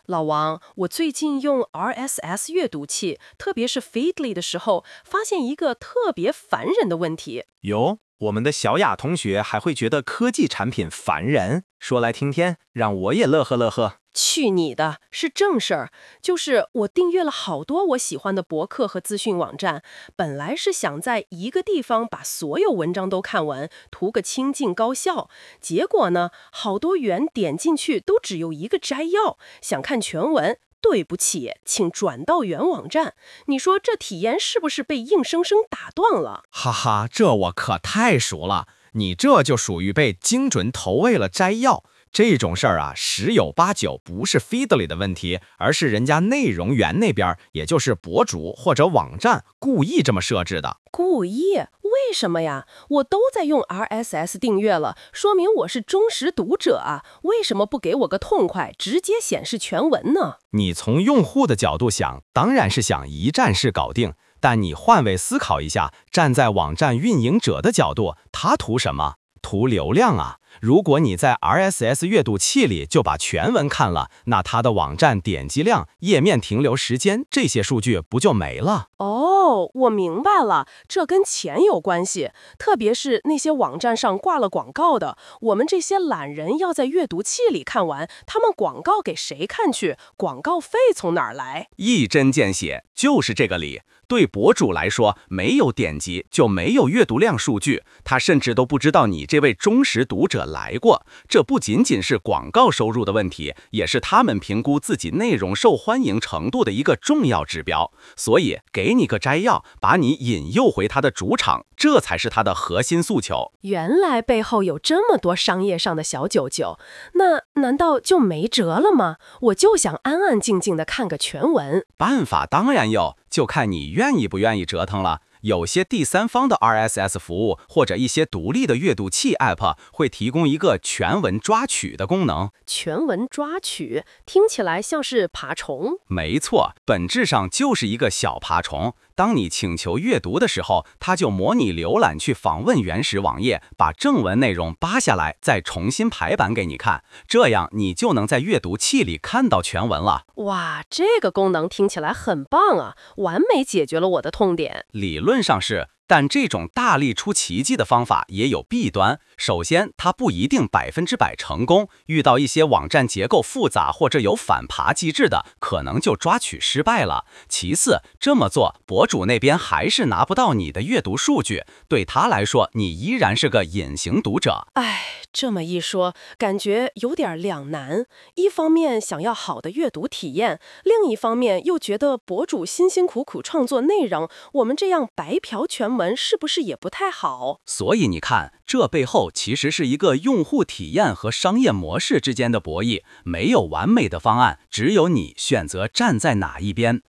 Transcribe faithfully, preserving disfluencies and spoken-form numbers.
老王，我最近用 R S S 阅读器，特别是 Feedly 的时候，发现一个特别烦人的问题。 有，我们的小雅同学还会觉得科技产品烦人，说来听听，让我也乐呵乐呵。 去你的，是正事儿。就是我订阅了好多我喜欢的博客和资讯网站，本来是想在一个地方把所有文章都看完，图个清静高效。结果呢，好多源点进去都只有一个摘要，想看全文。对不起，请转到原网站。你说这体验是不是被硬生生打断了？ 哈哈，这我可太熟了，你这就属于被精准投喂了摘要。这种事儿啊，十有八九不是 Feedly 的问题，而是人家内容源那边，也就是博主或者网站故意这么设置的。 故意？为什么呀？我都在用 R S S 订阅了，说明我是忠实读者啊，为什么不给我个痛快，直接显示全文呢？ 你从用户的角度想，当然是想一站式搞定，但你换位思考一下，站在网站运营者的角度，他图什么？图流量啊！如果你在 R S S 阅读器里就把全文看了，那它的网站点击量、页面停留时间这些数据不就没了？ 哦，我明白了，这跟钱有关系，特别是那些网站上挂了广告的，我们这些懒人要在阅读器里看完，他们广告给谁看去？广告费从哪儿来？ 一针见血，就是这个理。对博主来说，没有点击就没有阅读量数据，他甚至都不知道你这位忠实读者来过。这不仅仅是广告收入的问题，也是他们评估自己内容受欢迎程度的一个重要指标。所以，给你个摘要，把你引诱回他的主场，这才是他的核心诉求。 原来背后有这么多商业上的小九九，那难道就没辙了吗？我就想安安静静的看个全文。 办法当然有，就看你愿意不愿意折腾了。有些第三方的 R S S 服务或者一些独立的阅读器 App 会提供一个全文抓取的功能。 全文抓取听起来像是爬虫。 没错，本质上就是一个小爬虫。当你请求阅读的时候，它就模拟浏览去访问原始网页，把正文内容扒下来，再重新排版给你看，这样你就能在阅读器里看到全文了。 哇，这个功能听起来很棒啊，完美解决了我的痛点。 理论上是，但这种大力出奇迹的方法也有弊端。首先，它不一定百分之百成功，遇到一些网站结构复杂或者有反爬机制的，可能就抓取失败了。其次，这么做，博主那边还是拿不到你的阅读数据，对他来说，你依然是个隐形读者。 唉，这么一说，感觉有点两难。一方面想要好的阅读体验，另一方面又觉得博主辛辛苦苦创作内容，我们这样白嫖全文是不是也不太好？ 所以你看，这背后其实是一个用户体验和商业模式之间的博弈，没有完美的方案，只有你选择站在哪一边。